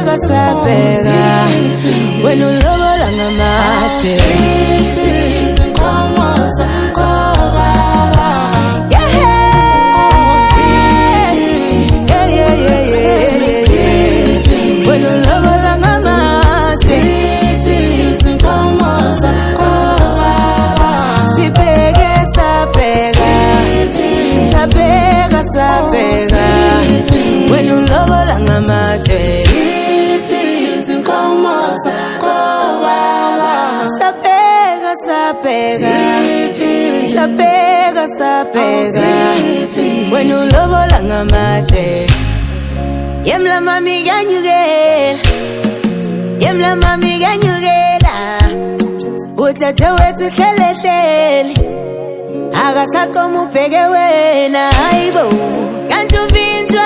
sapega wena ulobola ngamatshe sapega wena ulobola ngamatshe sapega sapega wena ulobola ngamatshe yemla mami ganyugela uthathe wethu hlelehleli akasaqoma ubheke wena hayibo kanti uvinjwa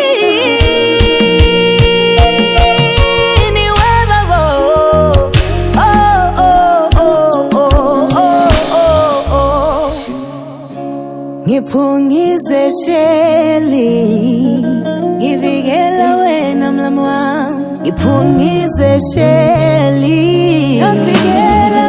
yini webabo ngiphungise sheli ngivikela wena mlami wami ngiphungise sheli ngakuvikela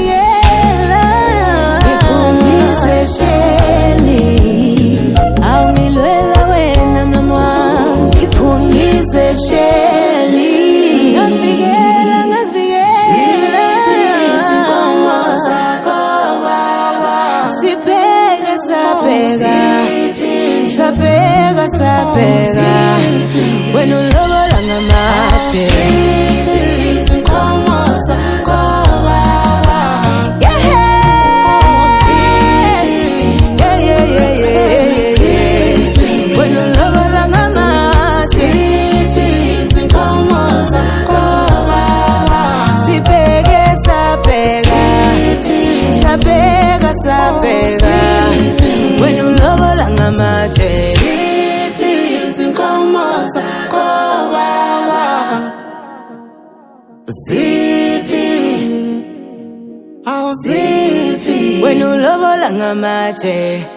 sheli awungilwela wena mlami wami ngiphungise sheli ngakuvikela izinkomo zakho baba sapega wena ulobola ngamatshe izinkomo zakho baba wena ulobola ngamatshe izinkomo zakho baba sapega wena ulobola ngamatshe izinkomo zakho baba ziphi wena ulobola ngamatshe